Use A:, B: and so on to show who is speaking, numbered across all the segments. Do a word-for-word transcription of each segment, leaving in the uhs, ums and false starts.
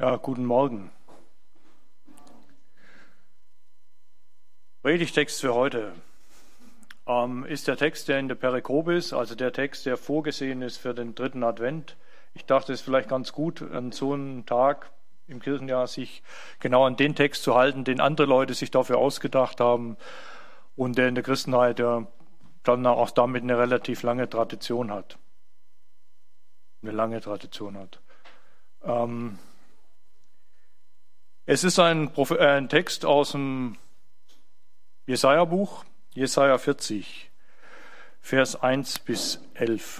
A: Ja, guten Morgen. Predigtext für heute ähm, ist der Text, der in der Perikope ist, also der Text, der vorgesehen ist für den dritten Advent. Ich dachte, es ist vielleicht ganz gut, an so einem Tag im Kirchenjahr sich genau an den Text zu halten, den andere Leute sich dafür ausgedacht haben und der in der Christenheit ja dann auch damit eine relativ lange Tradition hat. Eine lange Tradition hat. Ähm, Es ist ein, Proph- äh, ein Text aus dem Jesaja-Buch, Jesaja vierzig, Vers eins bis elf.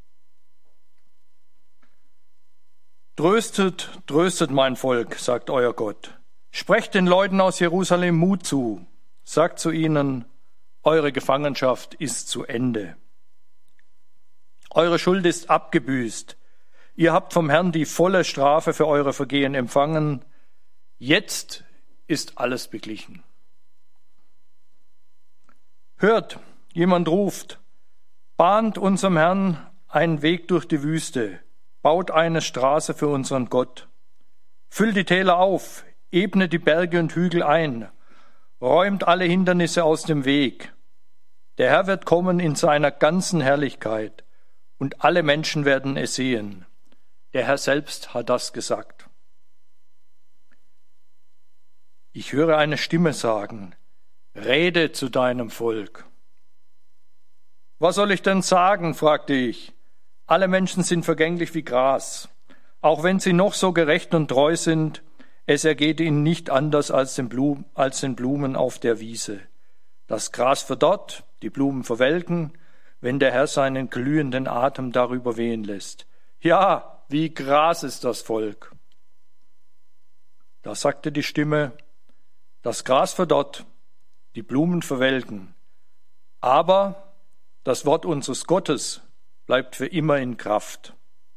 A: Tröstet, tröstet mein Volk, sagt euer Gott. Sprecht den Leuten aus Jerusalem Mut zu. Sagt zu ihnen, eure Gefangenschaft ist zu Ende. Eure Schuld ist abgebüßt. Ihr habt vom Herrn die volle Strafe für eure Vergehen empfangen. Jetzt ist alles beglichen. Hört, jemand ruft, bahnt unserem Herrn einen Weg durch die Wüste, baut eine Straße für unseren Gott. Füllt die Täler auf, ebnet die Berge und Hügel ein, räumt alle Hindernisse aus dem Weg. Der Herr wird kommen in seiner ganzen Herrlichkeit, und alle Menschen werden es sehen. Der Herr selbst hat das gesagt. Ich höre eine Stimme sagen, rede zu deinem Volk. Was soll ich denn sagen, fragte ich. Alle Menschen sind vergänglich wie Gras. Auch wenn sie noch so gerecht und treu sind, es ergeht ihnen nicht anders als den, Blum, als den Blumen auf der Wiese. Das Gras verdorrt, die Blumen verwelken, wenn der Herr seinen glühenden Atem darüber wehen lässt. Ja, wie Gras ist das Volk. Da sagte die Stimme, das Gras verdorrt, die Blumen verwelken, aber das Wort unseres Gottes bleibt für immer in Kraft.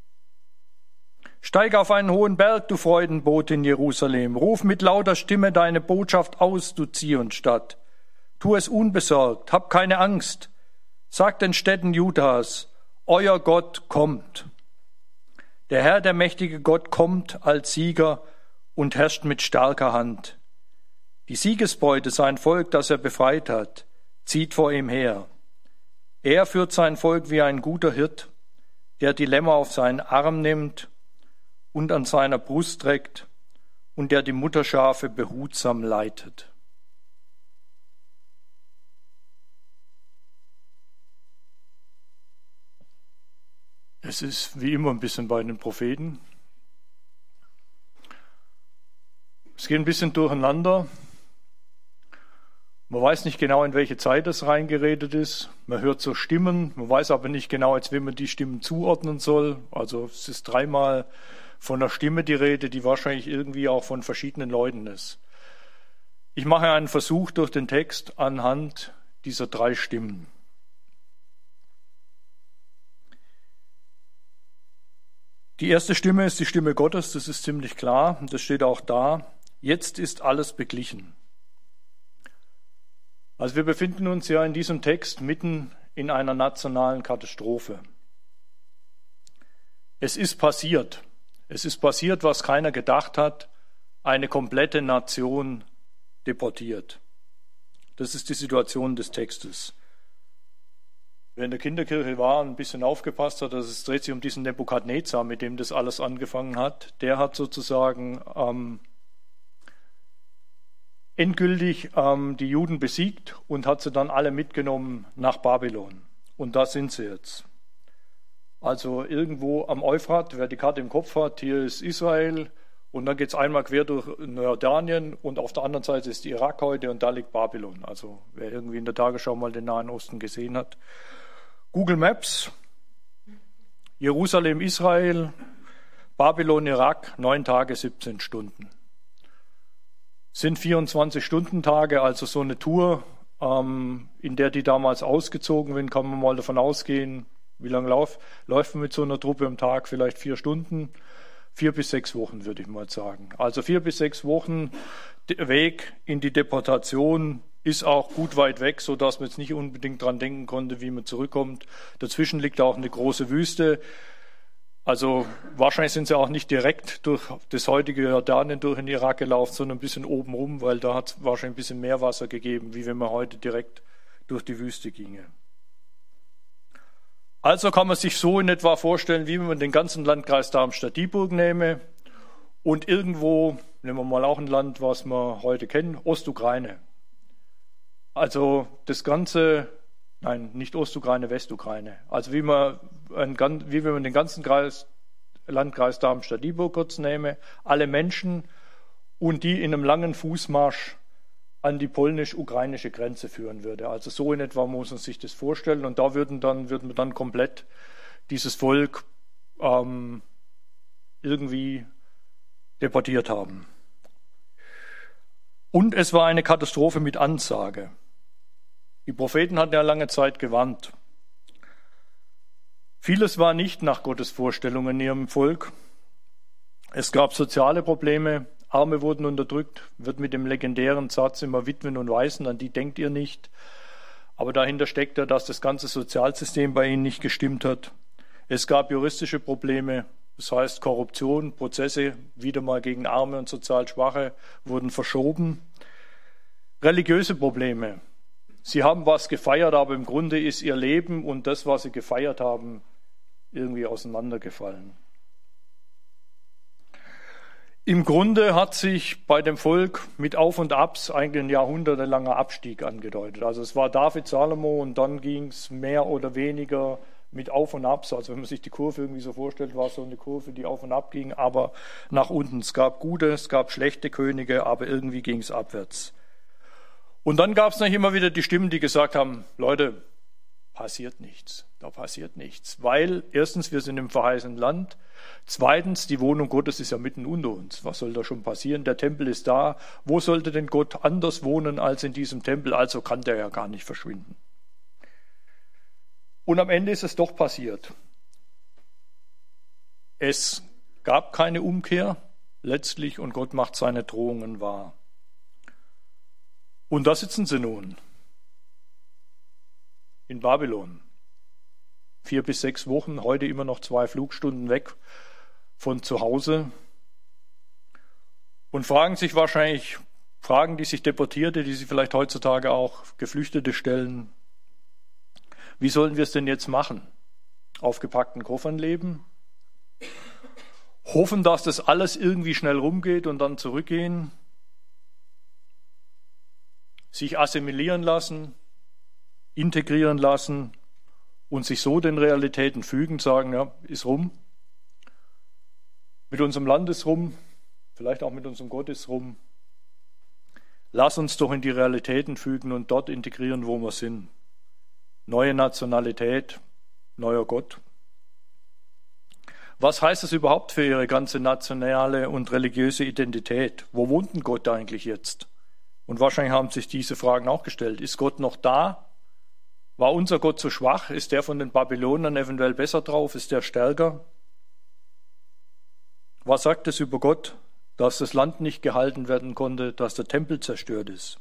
A: Steig auf einen hohen Berg, du Freudenbote in Jerusalem, ruf mit lauter Stimme deine Botschaft aus, du Zionstadt. Tu es unbesorgt, hab keine Angst. Sag den Städten Judas, euer Gott kommt. Der Herr, der mächtige Gott, kommt als Sieger und herrscht mit starker Hand. Die Siegesbeute, sein Volk, das er befreit hat, zieht vor ihm her. Er führt sein Volk wie ein guter Hirt, der die Lämmer auf seinen Arm nimmt und an seiner Brust trägt und der die Mutterschafe behutsam leitet. Es ist wie immer ein bisschen bei den Propheten. Es geht ein bisschen durcheinander. Man weiß nicht genau, in welche Zeit es reingeredet ist. Man hört so Stimmen, man weiß aber nicht genau, als wem man die Stimmen zuordnen soll. Also es ist dreimal von einer Stimme die Rede, die wahrscheinlich irgendwie auch von verschiedenen Leuten ist. Ich mache einen Versuch durch den Text anhand dieser drei Stimmen. Die erste Stimme ist die Stimme Gottes, das ist ziemlich klar, und das steht auch da. Jetzt ist alles beglichen. Also wir befinden uns ja in diesem Text mitten in einer nationalen Katastrophe. Es ist passiert. Es ist passiert, was keiner gedacht hat. Eine komplette Nation deportiert. Das ist die Situation des Textes. Wer in der Kinderkirche war und ein bisschen aufgepasst hat, dass es dreht sich um diesen Nebukadnezar, mit dem das alles angefangen hat. Der hat sozusagen ähm, endgültig ähm, die Juden besiegt und hat sie dann alle mitgenommen nach Babylon. Und da sind sie jetzt. Also irgendwo am Euphrat, wer die Karte im Kopf hat, hier ist Israel und dann geht es einmal quer durch Jordanien und auf der anderen Seite ist Irak heute und da liegt Babylon. Also wer irgendwie in der Tagesschau mal den Nahen Osten gesehen hat. Google Maps, Jerusalem, Israel, Babylon, Irak, neun Tage, siebzehn Stunden. Sind vierundzwanzig-Stunden-Tage, also so eine Tour, ähm, in der die damals ausgezogen sind, kann man mal davon ausgehen, wie lange lauf, läuft man mit so einer Truppe am Tag? Vielleicht vier Stunden, vier bis sechs Wochen, würde ich mal sagen. Also vier bis sechs Wochen Weg in die Deportation ist auch gut weit weg, sodass man jetzt nicht unbedingt dran denken konnte, wie man zurückkommt. Dazwischen liegt auch eine große Wüste. Also wahrscheinlich sind sie auch nicht direkt durch das heutige Jordanien durch den Irak gelaufen, sondern ein bisschen oben rum, weil da hat es wahrscheinlich ein bisschen mehr Wasser gegeben, wie wenn man heute direkt durch die Wüste ginge. Also kann man sich so in etwa vorstellen, wie wenn man den ganzen Landkreis Darmstadt-Dieburg nehme und irgendwo, nehmen wir mal auch ein Land, was wir heute kennen, Ostukraine. Also das ganze, nein, nicht Ostukraine, Westukraine. Also wie man, ein, wie wenn man den ganzen Kreis, Landkreis Darmstadt-Dieburg kurz nehme, alle Menschen und die in einem langen Fußmarsch an die polnisch-ukrainische Grenze führen würde. Also so in etwa muss man sich das vorstellen. Und da würden dann, würden wir dann komplett dieses Volk ähm, irgendwie deportiert haben. Und es war eine Katastrophe mit Ansage. Die Propheten hatten ja lange Zeit gewarnt. Vieles war nicht nach Gottes Vorstellung in ihrem Volk. Es gab soziale Probleme, Arme wurden unterdrückt, wird mit dem legendären Satz immer Witwen und Waisen, an die denkt ihr nicht. Aber dahinter steckt ja, dass das ganze Sozialsystem bei ihnen nicht gestimmt hat. Es gab juristische Probleme, das heißt Korruption, Prozesse wieder mal gegen Arme und sozial Schwache wurden verschoben. Religiöse Probleme. Sie haben was gefeiert, aber im Grunde ist ihr Leben und das, was sie gefeiert haben, irgendwie auseinandergefallen. Im Grunde hat sich bei dem Volk mit Auf und Abs eigentlich ein jahrhundertelanger Abstieg angedeutet. Also es war David, Salomo und dann ging es mehr oder weniger mit Auf und Abs. Also wenn man sich die Kurve irgendwie so vorstellt, war es so eine Kurve, die auf und ab ging, aber nach unten. Es gab gute, es gab schlechte Könige, aber irgendwie ging es abwärts. Und dann gab es noch immer wieder die Stimmen, die gesagt haben, Leute, passiert nichts, da passiert nichts. Weil erstens, wir sind im verheißenen Land. Zweitens, die Wohnung Gottes ist ja mitten unter uns. Was soll da schon passieren? Der Tempel ist da. Wo sollte denn Gott anders wohnen als in diesem Tempel? Also kann der ja gar nicht verschwinden. Und am Ende ist es doch passiert. Es gab keine Umkehr letztlich und Gott macht seine Drohungen wahr. Und da sitzen sie nun in Babylon. Vier bis sechs Wochen, heute immer noch zwei Flugstunden weg von zu Hause und fragen sich wahrscheinlich Fragen, die sich Deportierte, die sich vielleicht heutzutage auch Geflüchtete stellen. Wie sollen wir es denn jetzt machen? Auf gepackten Koffern leben? Hoffen, dass das alles irgendwie schnell rumgeht und dann zurückgehen? Sich assimilieren lassen, integrieren lassen und sich so den Realitäten fügen, sagen, ja, ist rum. Mit unserem Land ist rum, vielleicht auch mit unserem Gott ist rum. Lass uns doch in die Realitäten fügen und dort integrieren, wo wir sind. Neue Nationalität, neuer Gott. Was heißt das überhaupt für ihre ganze nationale und religiöse Identität? Wo wohnt denn Gott eigentlich jetzt? Und wahrscheinlich haben sich diese Fragen auch gestellt. Ist Gott noch da? War unser Gott so schwach? Ist der von den Babylonern eventuell besser drauf? Ist der stärker? Was sagt es über Gott, dass das Land nicht gehalten werden konnte, dass der Tempel zerstört ist?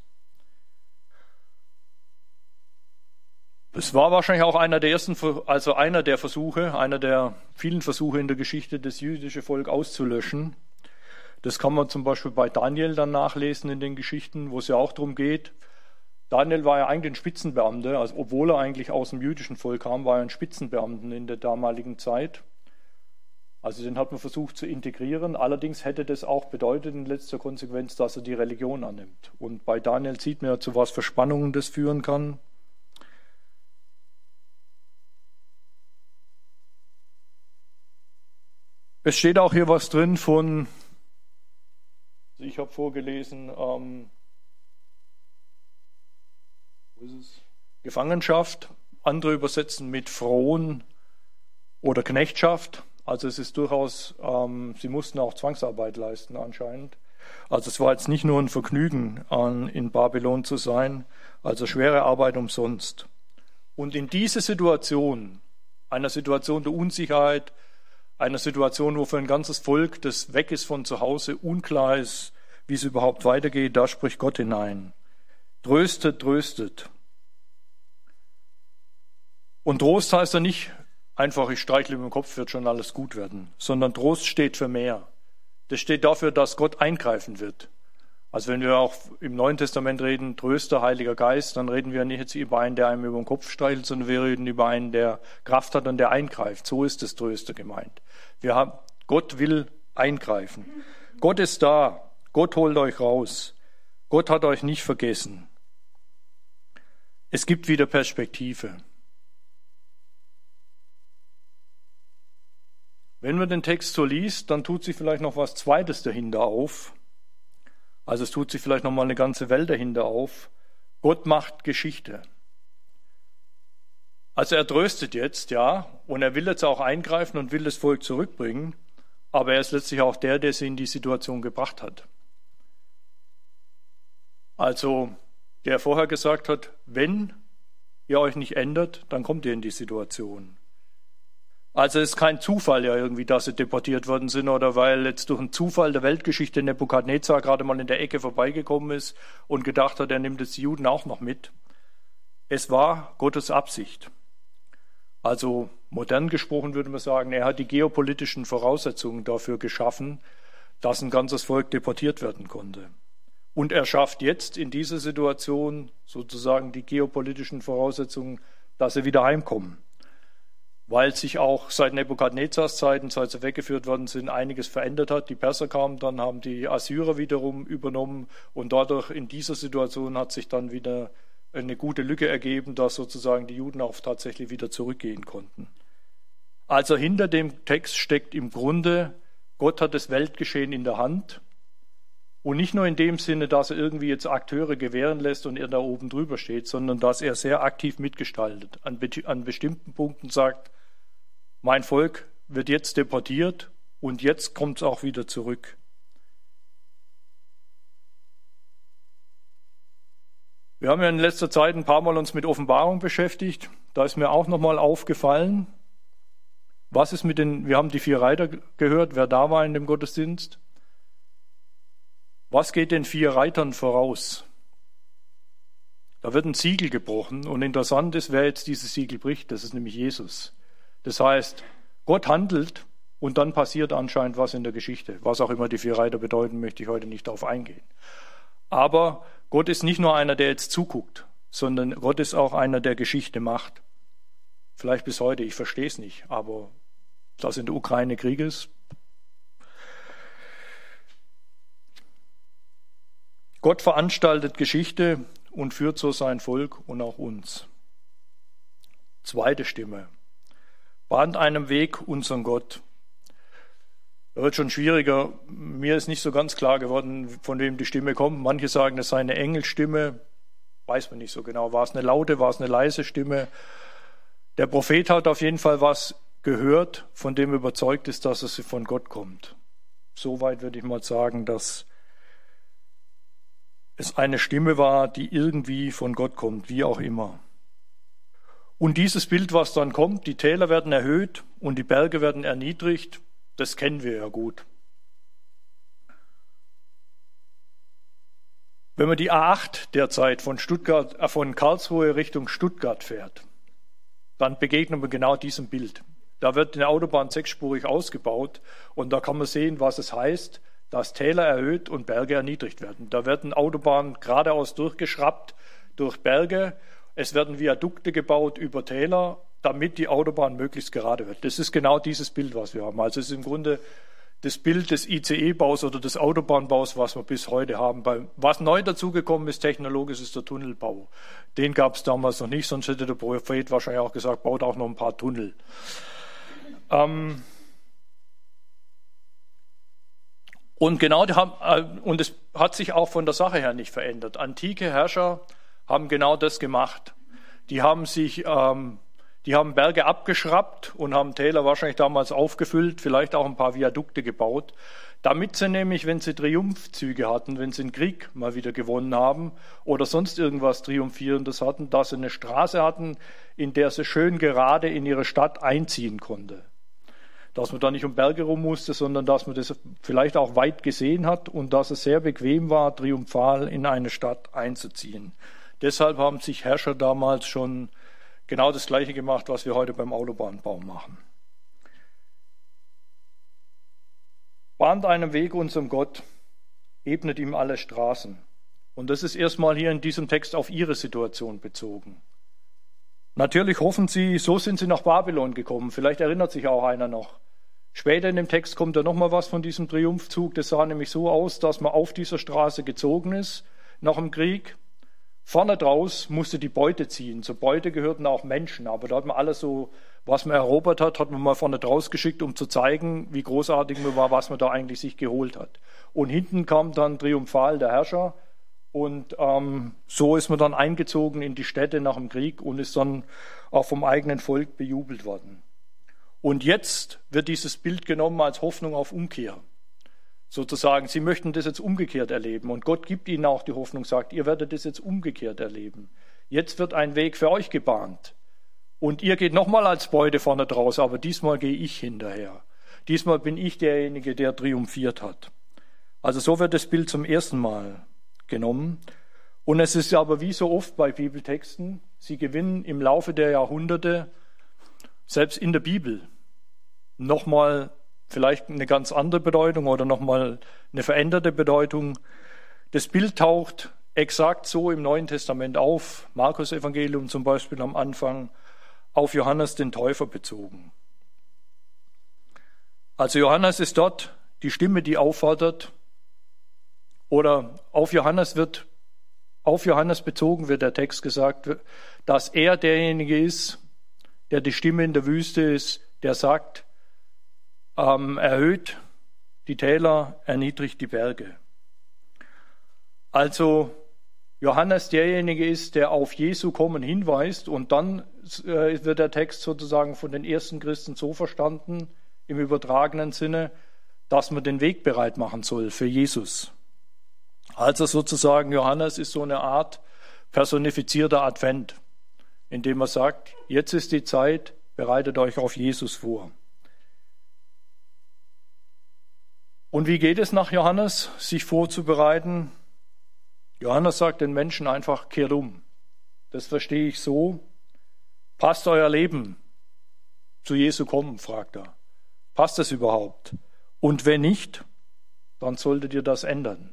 A: Es war wahrscheinlich auch einer der ersten, also einer der Versuche, einer der vielen Versuche in der Geschichte, das jüdische Volk auszulöschen. Das kann man zum Beispiel bei Daniel dann nachlesen in den Geschichten, wo es ja auch darum geht. Daniel war ja eigentlich ein Spitzenbeamter, also obwohl er eigentlich aus dem jüdischen Volk kam, war er ein Spitzenbeamter in der damaligen Zeit. Also den hat man versucht zu integrieren. Allerdings hätte das auch bedeutet in letzter Konsequenz, dass er die Religion annimmt. Und bei Daniel sieht man ja, zu was für Spannungen das führen kann. Es steht auch hier was drin von, ich habe vorgelesen, ähm, wo ist es? Gefangenschaft, andere übersetzen mit Fron oder Knechtschaft. Also es ist durchaus, ähm, sie mussten auch Zwangsarbeit leisten anscheinend. Also es war jetzt nicht nur ein Vergnügen, an, in Babylon zu sein, also schwere Arbeit umsonst. Und in diese Situation, einer Situation der Unsicherheit, einer Situation, wo für ein ganzes Volk, das weg ist von zu Hause, unklar ist, wie es überhaupt weitergeht, da spricht Gott hinein. Tröstet, tröstet. Und Trost heißt ja nicht einfach, ich streichle mit dem Kopf, wird schon alles gut werden, sondern Trost steht für mehr. Das steht dafür, dass Gott eingreifen wird. Also wenn wir auch im Neuen Testament reden, Tröster, Heiliger Geist, dann reden wir nicht jetzt über einen, der einem über den Kopf streichelt, sondern wir reden über einen, der Kraft hat und der eingreift. So ist das Tröster gemeint. Wir haben, Gott will eingreifen. Gott ist da. Gott holt euch raus. Gott hat euch nicht vergessen. Es gibt wieder Perspektive. Wenn man den Text so liest, dann tut sich vielleicht noch was Zweites dahinter auf. Also es tut sich vielleicht noch mal eine ganze Welt dahinter auf. Gott macht Geschichte. Also er tröstet jetzt, ja, und er will jetzt auch eingreifen und will das Volk zurückbringen, aber er ist letztlich auch der, der sie in die Situation gebracht hat. Also der vorher gesagt hat, wenn ihr euch nicht ändert, dann kommt ihr in die Situation. Also es ist kein Zufall ja irgendwie, dass sie deportiert worden sind oder weil jetzt durch einen Zufall der Weltgeschichte Nebukadnezar gerade mal in der Ecke vorbeigekommen ist und gedacht hat, er nimmt jetzt die Juden auch noch mit. Es war Gottes Absicht. Also modern gesprochen würde man sagen, er hat die geopolitischen Voraussetzungen dafür geschaffen, dass ein ganzes Volk deportiert werden konnte. Und er schafft jetzt in dieser Situation sozusagen die geopolitischen Voraussetzungen, dass sie wieder heimkommen. Weil sich auch seit Nebukadnezars Zeiten, seit sie weggeführt worden sind, einiges verändert hat. Die Perser kamen, dann haben die Assyrer wiederum übernommen und dadurch in dieser Situation hat sich dann wieder eine gute Lücke ergeben, dass sozusagen die Juden auch tatsächlich wieder zurückgehen konnten. Also hinter dem Text steckt im Grunde, Gott hat das Weltgeschehen in der Hand und nicht nur in dem Sinne, dass er irgendwie jetzt Akteure gewähren lässt und er da oben drüber steht, sondern dass er sehr aktiv mitgestaltet. An, an bestimmten Punkten sagt, mein Volk wird jetzt deportiert und jetzt kommt es auch wieder zurück. Wir haben ja in letzter Zeit ein paar Mal uns mit Offenbarung beschäftigt. Da ist mir auch nochmal aufgefallen, was ist mit den, wir haben die vier Reiter gehört, wer da war in dem Gottesdienst. Was geht den vier Reitern voraus? Da wird ein Siegel gebrochen und interessant ist, wer jetzt dieses Siegel bricht, das ist nämlich Jesus. Das heißt, Gott handelt und dann passiert anscheinend was in der Geschichte. Was auch immer die vier Reiter bedeuten, möchte ich heute nicht darauf eingehen. Aber Gott ist nicht nur einer, der jetzt zuguckt, sondern Gott ist auch einer, der Geschichte macht. Vielleicht bis heute, ich verstehe es nicht, aber dass in der Ukraine Krieg ist. Gott veranstaltet Geschichte und führt so sein Volk und auch uns. Zweite Stimme. Bahnt einem Weg unseren Gott. Da wird schon schwieriger. Mir ist nicht so ganz klar geworden, von wem die Stimme kommt. Manche sagen, es sei eine Engelstimme. Weiß man nicht so genau. War es eine laute, war es eine leise Stimme? Der Prophet hat auf jeden Fall was gehört, von dem überzeugt ist, dass es von Gott kommt. Soweit würde ich mal sagen, dass es eine Stimme war, die irgendwie von Gott kommt, wie auch immer. Und dieses Bild, was dann kommt, die Täler werden erhöht und die Berge werden erniedrigt, das kennen wir ja gut. Wenn man die A acht derzeit von Stuttgart, äh, von Karlsruhe Richtung Stuttgart fährt, dann begegnet man genau diesem Bild. Da wird eine Autobahn sechsspurig ausgebaut und da kann man sehen, was es heißt, dass Täler erhöht und Berge erniedrigt werden. Da werden Autobahnen geradeaus durchgeschraubt durch Berge. Es werden Viadukte gebaut über Täler, damit die Autobahn möglichst gerade wird. Das ist genau dieses Bild, was wir haben. Also es ist im Grunde das Bild des I C E-Baus oder des Autobahnbaus, was wir bis heute haben. Was neu dazugekommen ist, technologisch, ist der Tunnelbau. Den gab es damals noch nicht, sonst hätte der Prophet wahrscheinlich auch gesagt, baut auch noch ein paar Tunnel. Ähm und genau, die haben, und es hat sich auch von der Sache her nicht verändert. Antike Herrscher haben genau das gemacht. Die haben sich, ähm, die haben Berge abgeschraubt und haben Täler wahrscheinlich damals aufgefüllt, vielleicht auch ein paar Viadukte gebaut, damit sie nämlich, wenn sie Triumphzüge hatten, wenn sie einen Krieg mal wieder gewonnen haben oder sonst irgendwas Triumphierendes hatten, dass sie eine Straße hatten, in der sie schön gerade in ihre Stadt einziehen konnte. Dass man da nicht um Berge rum musste, sondern dass man das vielleicht auch weit gesehen hat und dass es sehr bequem war, triumphal in eine Stadt einzuziehen. Deshalb haben sich Herrscher damals schon genau das Gleiche gemacht, was wir heute beim Autobahnbau machen. Bahnt einen Weg unserem Gott, ebnet ihm alle Straßen. Und das ist erstmal hier in diesem Text auf ihre Situation bezogen. Natürlich hoffen sie, so sind sie nach Babylon gekommen. Vielleicht erinnert sich auch einer noch. Später in dem Text kommt da nochmal was von diesem Triumphzug. Das sah nämlich so aus, dass man auf dieser Straße gezogen ist nach dem Krieg. Vorne draus musste die Beute ziehen. Zur Beute gehörten auch Menschen, aber da hat man alles so, was man erobert hat, hat man mal vorne draus geschickt, um zu zeigen, wie großartig man war, was man da eigentlich sich geholt hat. Und hinten kam dann triumphal der Herrscher und ähm, so ist man dann eingezogen in die Städte nach dem Krieg und ist dann auch vom eigenen Volk bejubelt worden. Und jetzt wird dieses Bild genommen als Hoffnung auf Umkehr. Sozusagen, sie möchten das jetzt umgekehrt erleben. Und Gott gibt ihnen auch die Hoffnung, sagt, ihr werdet das jetzt umgekehrt erleben. Jetzt wird ein Weg für euch gebahnt. Und ihr geht nochmal als Beute vorne draus, aber diesmal gehe ich hinterher. Diesmal bin ich derjenige, der triumphiert hat. Also so wird das Bild zum ersten Mal genommen. Und es ist aber wie so oft bei Bibeltexten, sie gewinnen im Laufe der Jahrhunderte, selbst in der Bibel, nochmal vielleicht eine ganz andere Bedeutung oder nochmal eine veränderte Bedeutung. Das Bild taucht exakt so im Neuen Testament auf, Markus Evangelium zum Beispiel am Anfang, auf Johannes den Täufer bezogen. Also Johannes ist dort die Stimme, die auffordert, oder auf Johannes wird, auf Johannes bezogen wird der Text gesagt, dass er derjenige ist, der die Stimme in der Wüste ist, der sagt, ähm, erhöht die Täler, erniedrigt die Berge. Also Johannes derjenige ist, der auf Jesu Kommen hinweist und dann äh, wird der Text sozusagen von den ersten Christen so verstanden, im übertragenen Sinne, dass man den Weg bereit machen soll für Jesus. Also sozusagen Johannes ist so eine Art personifizierter Advent, indem er sagt, jetzt ist die Zeit, bereitet euch auf Jesus vor. Und wie geht es nach Johannes, sich vorzubereiten? Johannes sagt den Menschen einfach, kehrt um. Das verstehe ich so. Passt euer Leben zu Jesu Kommen, fragt er. Passt es überhaupt? Und wenn nicht, dann solltet ihr das ändern.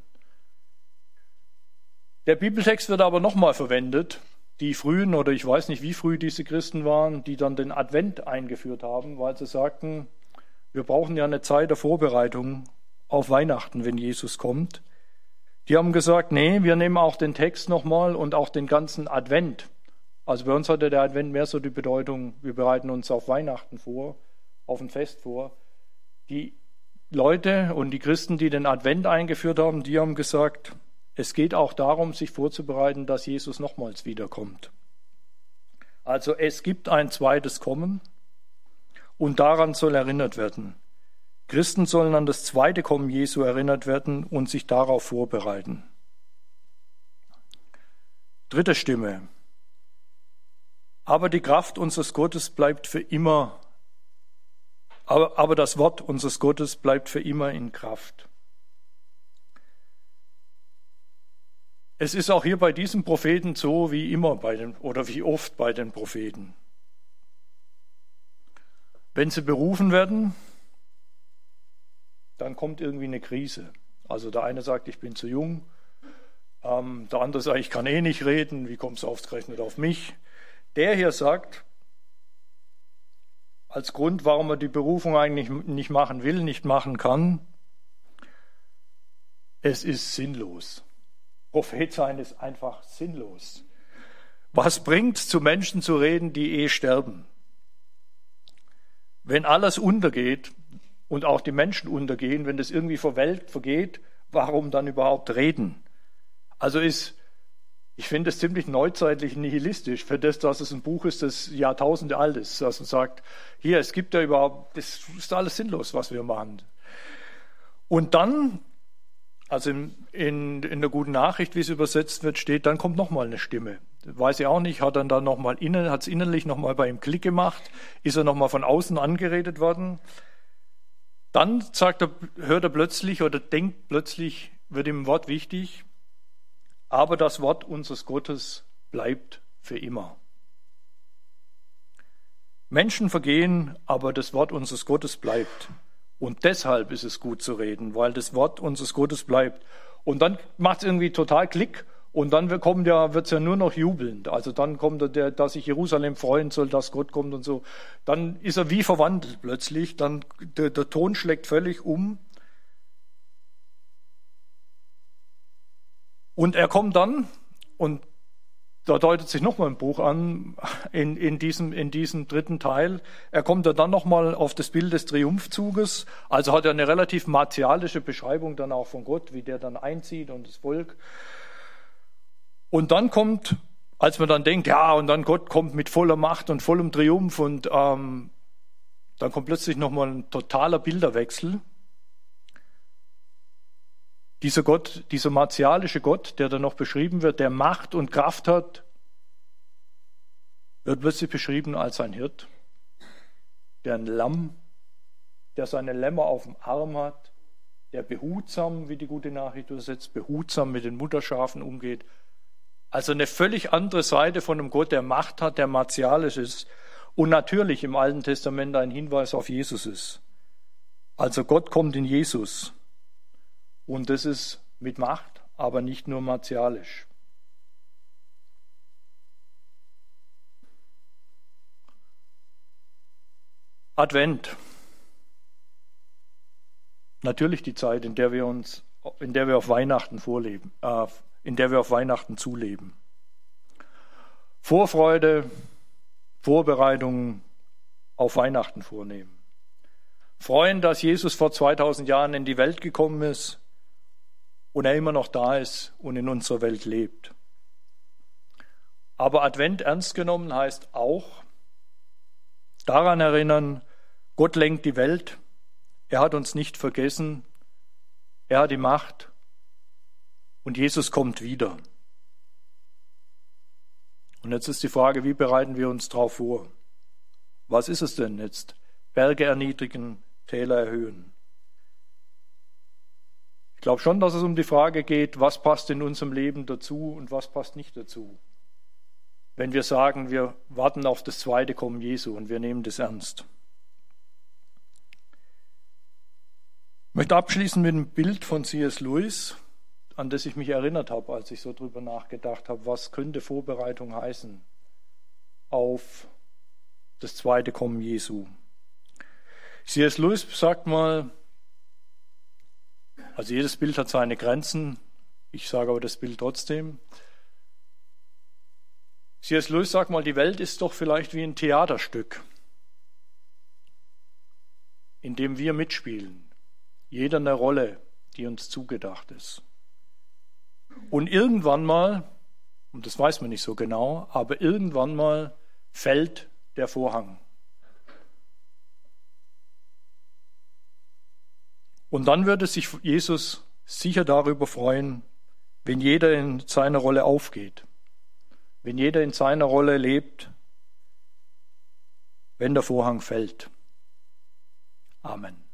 A: Der Bibeltext wird aber nochmal verwendet. Die frühen, oder ich weiß nicht, wie früh diese Christen waren, die dann den Advent eingeführt haben, weil sie sagten, wir brauchen ja eine Zeit der Vorbereitung auf Weihnachten, wenn Jesus kommt. Die haben gesagt, nee, wir nehmen auch den Text nochmal und auch den ganzen Advent. Also bei uns hatte der Advent mehr so die Bedeutung, wir bereiten uns auf Weihnachten vor, auf ein Fest vor. Die Leute und die Christen, die den Advent eingeführt haben, die haben gesagt, es geht auch darum, sich vorzubereiten, dass Jesus nochmals wiederkommt. Also es gibt ein zweites Kommen und daran soll erinnert werden. Christen sollen an das zweite Kommen Jesu erinnert werden und sich darauf vorbereiten. Dritte Stimme. Aber die Kraft unseres Gottes bleibt für immer, aber, aber das Wort unseres Gottes bleibt für immer in Kraft. Es ist auch hier bei diesem Propheten so wie immer bei den, oder wie oft bei den Propheten. Wenn sie berufen werden, dann kommt irgendwie eine Krise. Also der eine sagt, ich bin zu jung, ähm, der andere sagt, ich kann eh nicht reden, wie kommst du ausgerechnet auf mich? Der hier sagt, als Grund, warum er die Berufung eigentlich nicht machen will, nicht machen kann, es ist sinnlos. Prophet sein ist einfach sinnlos. Was bringt es, zu Menschen zu reden, die eh sterben? Wenn alles untergeht und auch die Menschen untergehen, wenn das irgendwie verwelkt, vergeht, warum dann überhaupt reden? Also ist, ich finde es ziemlich neuzeitlich nihilistisch für das, dass es ein Buch ist, das Jahrtausende alt ist, dass man sagt, hier, es gibt ja überhaupt, das ist alles sinnlos, was wir machen. Und dann, also in, in, in der guten Nachricht, wie es übersetzt wird, steht, dann kommt nochmal eine Stimme. Weiß ich auch nicht, hat dann dann nochmal innen, hat es innerlich nochmal bei ihm Klick gemacht, ist er nochmal von außen angeredet worden. Dann sagt er, hört er plötzlich oder denkt plötzlich, wird ihm ein Wort wichtig, aber das Wort unseres Gottes bleibt für immer. Menschen vergehen, aber das Wort unseres Gottes bleibt. Und deshalb ist es gut zu reden, weil das Wort unseres Gottes bleibt. Und dann macht es irgendwie total Klick und dann kommt ja, wird es ja nur noch jubelnd. Also dann kommt der, dass sich Jerusalem freuen soll, dass Gott kommt und so. Dann ist er wie verwandelt plötzlich. Dann der, der Ton schlägt völlig um. Und er kommt dann, und da deutet sich nochmal ein Buch an, in, in, diesem, in diesem dritten Teil. Er kommt ja dann nochmal auf das Bild des Triumphzuges. Also hat er eine relativ martialische Beschreibung dann auch von Gott, wie der dann einzieht und das Volk. Und dann kommt, als man dann denkt, ja, und dann Gott kommt mit voller Macht und vollem Triumph und ähm, dann kommt plötzlich nochmal ein totaler Bilderwechsel. Dieser Gott, dieser martialische Gott, der da noch beschrieben wird, der Macht und Kraft hat, wird plötzlich beschrieben als ein Hirt, der ein Lamm, der seine Lämmer auf dem Arm hat, der behutsam, wie die gute Nachricht übersetzt, behutsam mit den Mutterschafen umgeht. Also eine völlig andere Seite von einem Gott, der Macht hat, der martialisch ist und natürlich im Alten Testament ein Hinweis auf Jesus ist. Also Gott kommt in Jesus. Und das ist mit Macht, aber nicht nur martialisch. Advent. Natürlich die Zeit, in der wir uns, in der wir auf Weihnachten vorleben, äh, in der wir auf Weihnachten zuleben. Vorfreude, Vorbereitungen auf Weihnachten vornehmen. Freuen, dass Jesus vor zweitausend Jahren in die Welt gekommen ist und er immer noch da ist und in unserer Welt lebt. Aber Advent ernst genommen heißt auch daran erinnern, Gott lenkt die Welt, er hat uns nicht vergessen, er hat die Macht und Jesus kommt wieder. Und jetzt ist die Frage, wie bereiten wir uns darauf vor? Was ist es denn jetzt? Berge erniedrigen, Täler erhöhen. Ich glaube schon, dass es um die Frage geht, was passt in unserem Leben dazu und was passt nicht dazu. Wenn wir sagen, wir warten auf das zweite Kommen Jesu und wir nehmen das ernst. Ich möchte abschließen mit einem Bild von C S Lewis, an das ich mich erinnert habe, als ich so drüber nachgedacht habe, was könnte Vorbereitung heißen auf das zweite Kommen Jesu. C S Lewis sagt mal, also jedes Bild hat seine Grenzen, ich sage aber das Bild trotzdem. C S Lewis sagt mal, die Welt ist doch vielleicht wie ein Theaterstück, in dem wir mitspielen, jeder eine Rolle, die uns zugedacht ist. Und irgendwann mal, und das weiß man nicht so genau, aber irgendwann mal fällt der Vorhang. Und dann würde sich Jesus sicher darüber freuen, wenn jeder in seiner Rolle aufgeht, wenn jeder in seiner Rolle lebt, wenn der Vorhang fällt. Amen.